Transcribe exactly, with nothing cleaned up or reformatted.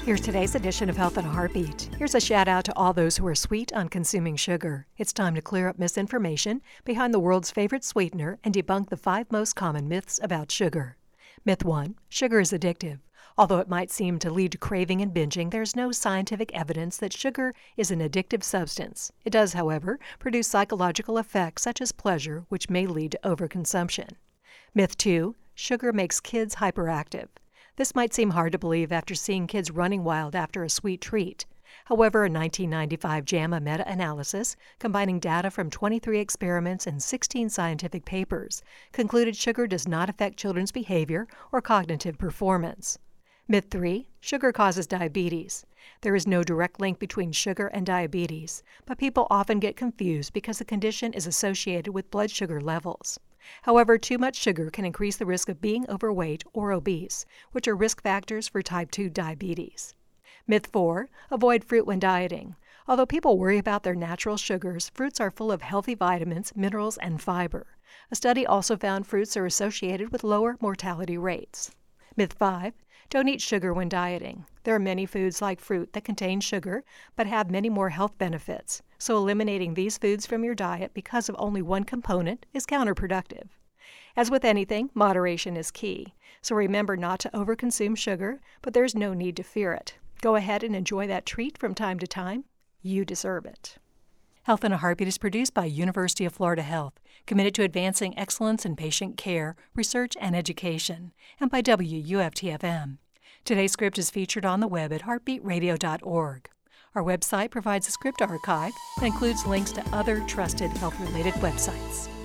Here's today's edition of Health in a Heartbeat. Here's a shout out to all those who are sweet on consuming sugar. It's time to clear up misinformation behind the world's favorite sweetener and debunk the five most common myths about sugar. Myth one, sugar is addictive. Although it might seem to lead to craving and binging, there's no scientific evidence that sugar is an addictive substance. It does, however, produce psychological effects such as pleasure, which may lead to overconsumption. Myth two, sugar makes kids hyperactive. This might seem hard to believe after seeing kids running wild after a sweet treat. However, a nineteen ninety-five JAMA meta-analysis, combining data from twenty-three experiments and sixteen scientific papers, concluded sugar does not affect children's behavior or cognitive performance. Myth three, sugar causes diabetes. There is no direct link between sugar and diabetes, but people often get confused because the condition is associated with blood sugar levels. However, too much sugar can increase the risk of being overweight or obese, which are risk factors for type two diabetes. Myth four, avoid fruit when dieting. Although people worry about their natural sugars, fruits are full of healthy vitamins, minerals, and fiber. A study also found fruits are associated with lower mortality rates. Myth five, don't eat sugar when dieting. There are many foods like fruit that contain sugar, but have many more health benefits. So eliminating these foods from your diet because of only one component is counterproductive. As with anything, moderation is key. So remember not to overconsume sugar, but there's no need to fear it. Go ahead and enjoy that treat from time to time. You deserve it. Health in a Heartbeat is produced by University of Florida Health, committed to advancing excellence in patient care, research, and education, and by W U F T F M. Today's script is featured on the web at heartbeat radio dot org. Our website provides a script archive that includes links to other trusted health-related websites.